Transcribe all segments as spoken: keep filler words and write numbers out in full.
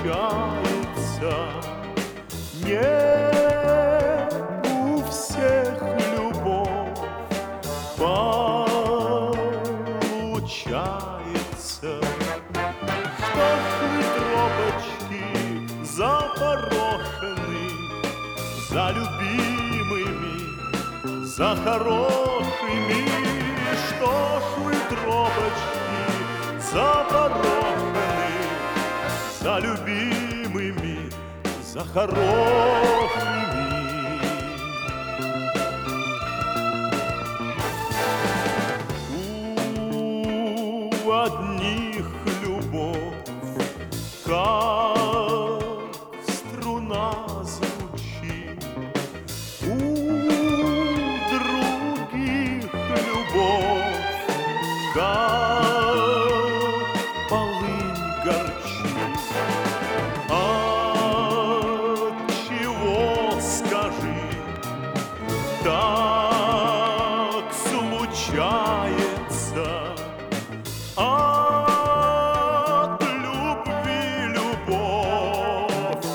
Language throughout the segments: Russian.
случается. Не у всех любовь получается. Что ж вы, тропочки, запорошены за любимыми, за хорошими? Что ж вы, тропочки, запорошены за любимыми, за хорошими? У одних любовь, как струна звучит, у других любовь, как полынь горчит. Отчего, скажи, так случается? От любви любовь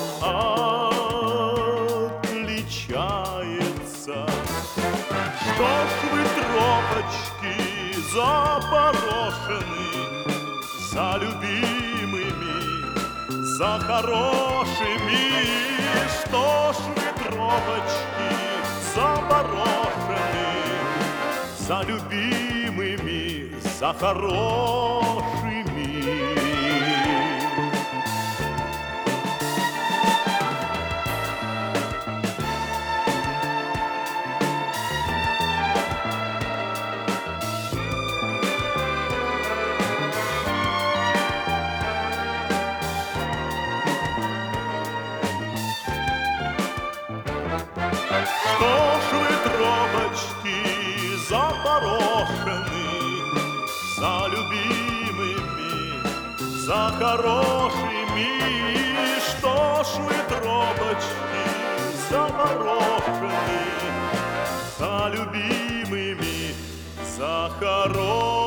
отличается. Что ж вы, тропочки, запорошены за любимыми, за хорошими? Что ж вы, тропочки, запорошены за любимыми, за хорошими? Что ж вы, тропочки, запорошены за любимыми, за хорошими? Что ж вы, тропочки, запорошены за любимыми, за хорошими?